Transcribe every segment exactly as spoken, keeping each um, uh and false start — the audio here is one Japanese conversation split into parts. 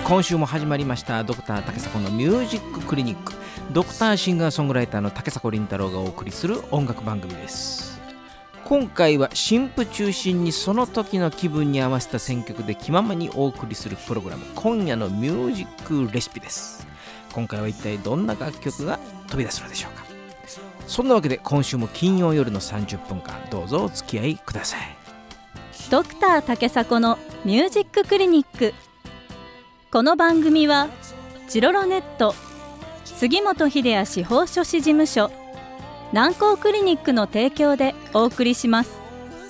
今週も始まりましたドクター竹迫のミュージッククリニック。ドクターシンガーソングライターの竹迫倫太郎がお送りする音楽番組です。今回は新譜中心にその時の気分に合わせた選曲で気ままにお送りするプログラム、今夜のミュージックレシピです。今回は一体どんな楽曲が飛び出すのでしょうか。そんなわけで今週も金曜夜のさんじゅっぷんかんどうぞお付き合いください。 ドクター竹迫のミュージッククリニック。この番組はジロロネット、杉本秀哉司法書士事務所、南光クリニックの提供でお送りします。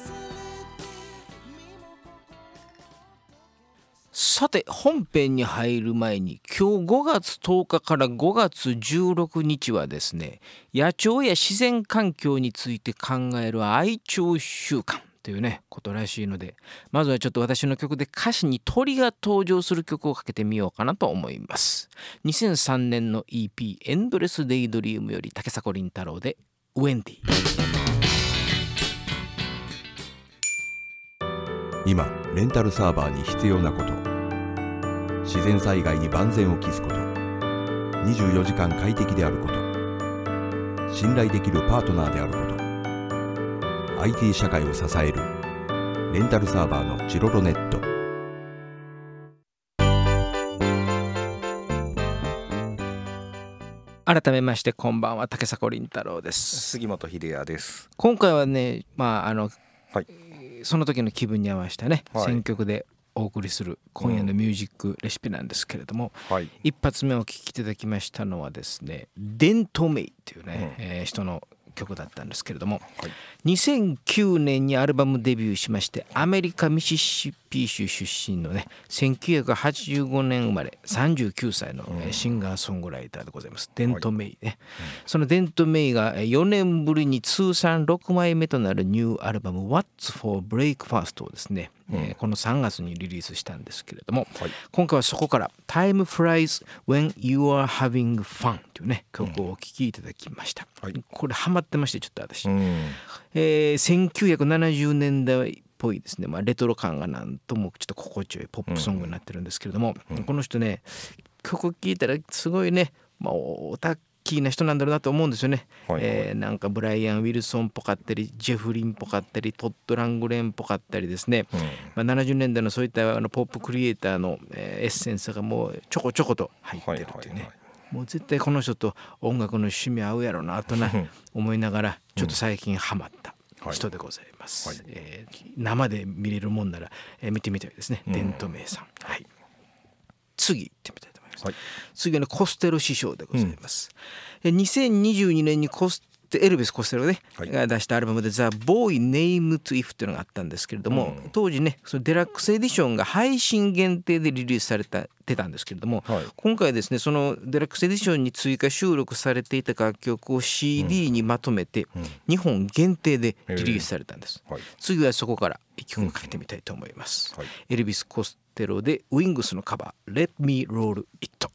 さて本編に入る前に、今日ごがつとおかからごがつじゅうろくにちはですね、野鳥や自然環境について考える愛鳥週間というねことらしいので、まずはちょっと私の曲で歌詞に鳥が登場する曲をかけてみようかなと思います。にせんさんねんの イーピー エンドレスデイドリームより竹迫倫太郎でウェンディ。 今レンタルサーバーに必要なこと、自然災害に万全を期すこと、にじゅうよじかん快適であること、信頼できるパートナーであること、 アイティー 社会を支えるレンタルサーバーのジロロネット。 改めましてこんばんは、竹迫倫太郎です。 杉本秀哉です。 今回はね、まああの、 はい、 その時の気分に合わせたね、 はい、 選曲でお送りする今夜のミュージックレシピなんですけれども、 うんはい、 一発目お聴きいただきましたのはですね、デントメイというね、うんえー、人の曲だったんですけれども、はい、にせんきゅうねんにアルバムデビューしまして、アメリカミシシッピ州出身のねせんきゅうひゃくはちじゅうごねん生まれさんじゅうきゅうさいのシンガーソングライターでございます、デントメイね、はいうん、そのデントメイがよねんぶりに通算ろくまいめとなるニューアルバム What's for Breakfast をですね、うんえー、このさんがつにリリースしたんですけれども、はい、今回はそこから Time Flies When You Are Having Fun というね曲をお聴きいただきました、うんはい、これハマってましてちょっと私、うんえー、せんきゅうひゃくななじゅうねんだいっぽいですね、まあ、レトロ感がなんともちょっと心地よいポップソングになってるんですけれども、うん、この人ね曲聴いたらすごいね、まあ、オタッキーな人なんだろうなと思うんですよね、はいはいえー、なんかブライアン・ウィルソンっぽかったり、ジェフリンっぽかったり、トッド・ラングレンっぽかったりですね、うんまあ、ななじゅうねんだいのそういったあのポップクリエイターの、えー、エッセンスがもうちょこちょこと入ってるっていうね、はいはいはい、もう絶対この人と音楽の趣味合うやろうなとな思いながらちょっと最近ハマった人でございます、はいはいえー、生で見れるもんなら、えー、見てみたいですね、うん、デントメイさん、はい、次行ってみたいと思います、はい、次はねコステロ師匠でございます、うん、にせんにじゅうにねんにコスエルビス・コステロ、ねはい、が出したアルバムで The Boy Named If というのがあったんですけれども、うん、当時ねそのデラックスエディションが配信限定でリリースされた出たんですけれども、はい、今回ですねそのデラックスエディションに追加収録されていた楽曲を シーディー にまとめてにほん限定でリリースされたんです、うんはい、次はそこからいっきょくかけてみたいと思います、うんはい、エルビス・コステロで Wings のカバー Let Me Roll It。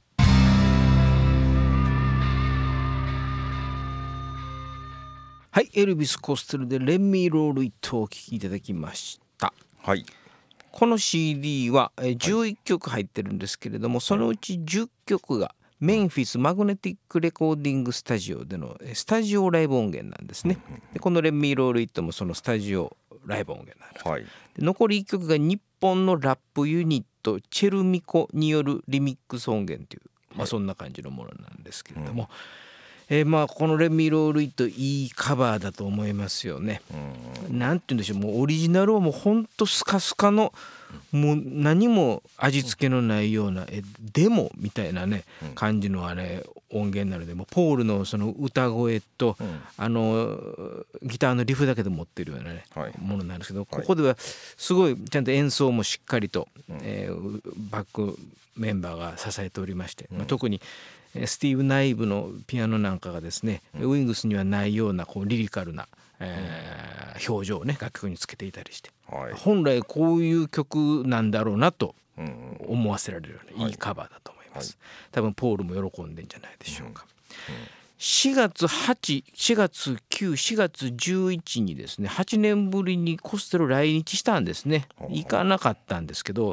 はい、エルビス・コステロでレンミーロールイットをお聴きいただきました、はい、この シーディー はじゅういっきょく入ってるんですけれども、はい、そのうちじゅっきょくがメンフィスマグネティックレコーディングスタジオでのスタジオライブ音源なんですね。でこのレンミーロールイットもそのスタジオライブ音源なんです、はい、で残りいっきょくが日本のラップユニットチェルミコによるリミックス音源という、まあ、そんな感じのものなんですけれども、はいうんえー、まあこのレミロールイットいいカバーだと思いますよね。うんなんて言うんでしょう、もうオリジナルはもうほんとスカスカのもう何も味付けのないようなえデモみたいなね感じのあれ音源なので、もうポールのその歌声と、うん、あのギターのリフだけで持ってるようなね、はい、ものなんですけど、ここではすごいちゃんと演奏もしっかりと、うんえー、バックメンバーが支えておりまして、うんまあ、特にスティーブ・ナイブのピアノなんかがですね、うん、ウィングスにはないようなこうリリカルな、えー、表情をね楽曲につけていたりして、はい、本来こういう曲なんだろうなと思わせられるような、うん、いいカバーだと思います、はい、多分ポールも喜んでんじゃないでしょうか、うんうん、しがつはち、しがつく、しがつじゅういちにですねはちねんぶりにコステロ来日したんですね。行かなかったんですけど、うん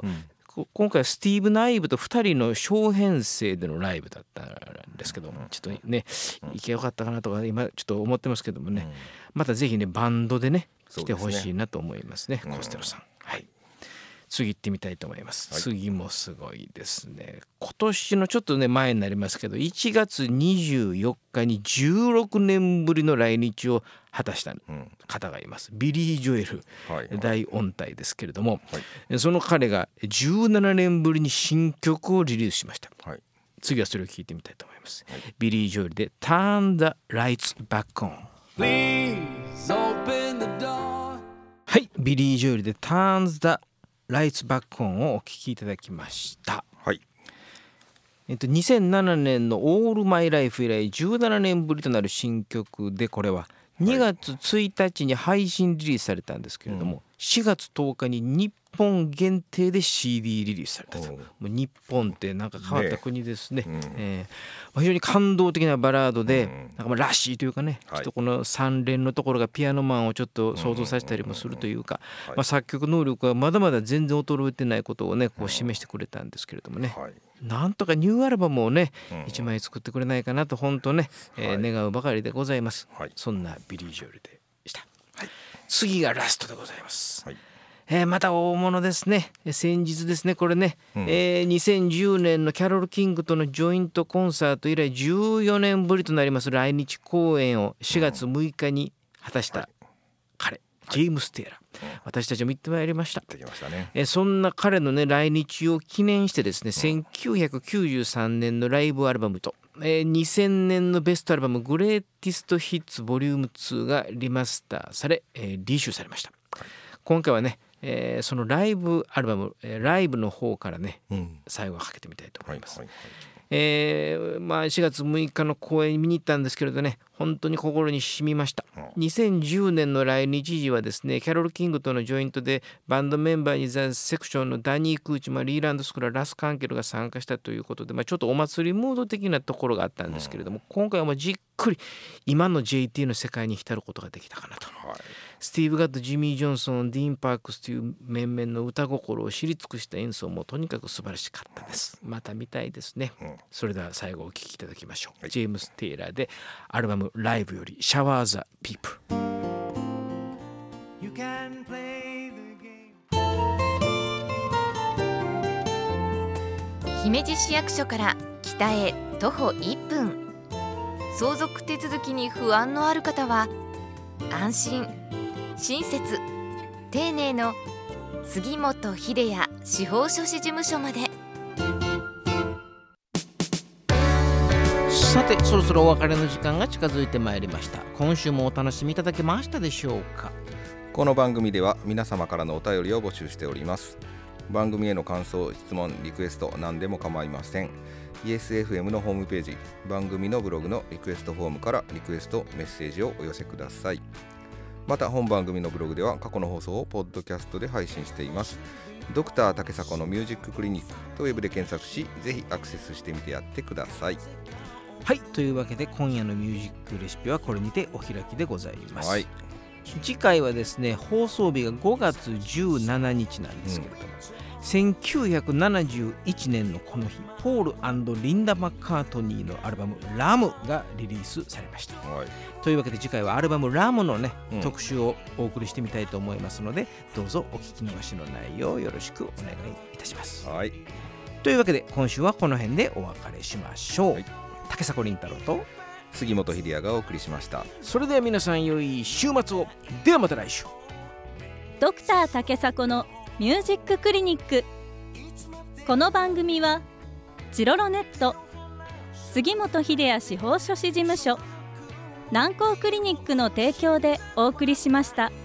今回はスティーブ・ナイブとふたりの小編成でのライブだったんですけども、ちょっとね行けよかったかなとか今ちょっと思ってますけどもね、またぜひねバンドでね来てほしいなと思いますね、コステロさん。はい、次行ってみたいと思います、はい、次もすごいですね。今年のちょっとね前になりますけどいちがつにじゅうよっかにじゅうろくねんぶりの来日を果たした方がいます、うん、ビリー・ジョエル、はいはい、大音体ですけれども、はい、その彼がじゅうななねんぶりに新曲をリリースしました、はい、次はそれを聞いてみたいと思います、はい、ビリー・ジョエルで Turn the Lights Back On。 Please open the door。 はい、ビリー・ジョエルで Turn the Lights Back On をお聴きいただきました、はい。えっと、にせんななねんの All My Life 以来じゅうななねんぶりとなる新曲で、これはにがつついたちに配信リリースされたんですけれども、うん、しがつとおかに日本限定で シーディー リリースされたと。もう日本ってなんか変わった国ですね、ね、えー、非常に感動的なバラードで、うん、なんかまあらしいというかね、はい、ちょっとこの三連のところがピアノマンをちょっと想像させたりもするというか、まあ、作曲能力はまだまだ全然衰えてないことをねこう示してくれたんですけれどもね、はい、なんとかニューアルバムをねいちまい作ってくれないかなと本当ね、えー、願うばかりでございます、はい、そんなビリー・ジョエルでした、はい、次がラストでございます、はい。えー、また大物ですね。先日ですねこれね、うん、えー、にせんじゅうねんのキャロル・キングとのジョイントコンサート以来じゅうよねんぶりとなります来日公演をしがつむいかに果たした彼、はい、ジェームス・テイラー、はい、私たちも行ってまいりました。行ってきましたね。えー、そんな彼のね来日を記念してですね、うん、せんきゅうひゃくきゅうじゅうさんねんのライブアルバムと、えー、にせんねんのベストアルバムグレーティストヒッツボリュームツーがリマスターされ、えー、リシューされました、はい。今回はねえー、そのライブアルバム、えー、ライブの方からね、うん、最後はかけてみたいと思います、はいはいはい。えーまあ、しがつむいかの公演見に行ったんですけれどね本当に心に染みました、うん、にせんじゅうねんの来日時はですねキャロル・キングとのジョイントでバンドメンバーにザ・セクションのダニー・クーチ、まあ、リーランドスクラ、ラス・カンケルが参加したということで、まあ、ちょっとお祭りムード的なところがあったんですけれども、うん、今回はまあじっくり今の ジェイティー の世界に浸ることができたかなと、はい。スティーブ・ガッド、ジミー・ジョンソン、ディーン・パークスという面々の歌心を知り尽くした演奏もとにかく素晴らしかったです。また見たいですね、うん、それでは最後お聴きいただきましょう、はい、ジェームス・テイラーでアルバムライブよりシャワー・ザ・ピープル。 姫路市役所から北へ徒歩いっぷん、相続手続きに不安のある方は安心親切丁寧の杉本秀也司法書士事務所まで。 さてそろそろお別れの時間が近づいてまいりました。今週もお楽しみいただけましたでしょうか。 この番組では皆様からのお便りを募集しております。番組への感想、質問、リクエスト何でも構いません。 イエスエフエム のホームページ、番組のブログのリクエストフォームからリクエストメッセージをお寄せください。また本番組のブログでは過去の放送をポッドキャストで配信しています。ドクター竹迫のミュージッククリニックとウェブで検索し、ぜひアクセスしてみてやってください。 はい、というわけで今夜のミュージックレシピはこれにてお開きでございます、はい。次回はですね放送日がごがつじゅうしちにちなんですけれども、うん、せんきゅうひゃくななじゅういちねんのこの日、ポール&リンダ・マッカートニーのアルバムラムがリリースされました、はい。というわけで次回はアルバムラムのね、うん、特集をお送りしてみたいと思いますので、どうぞお聞き逃しのないようよろしくお願いいたします、はい。というわけで今週はこの辺でお別れしましょう、はい。竹迫倫太郎と杉本秀也がお送りしました。 それでは皆さん良い週末を。ではまた来週。 ドクター竹迫のミュージッククリニック。この番組はジロロネット、杉本秀也司法書士事務所、南光クリニックの提供でお送りしました。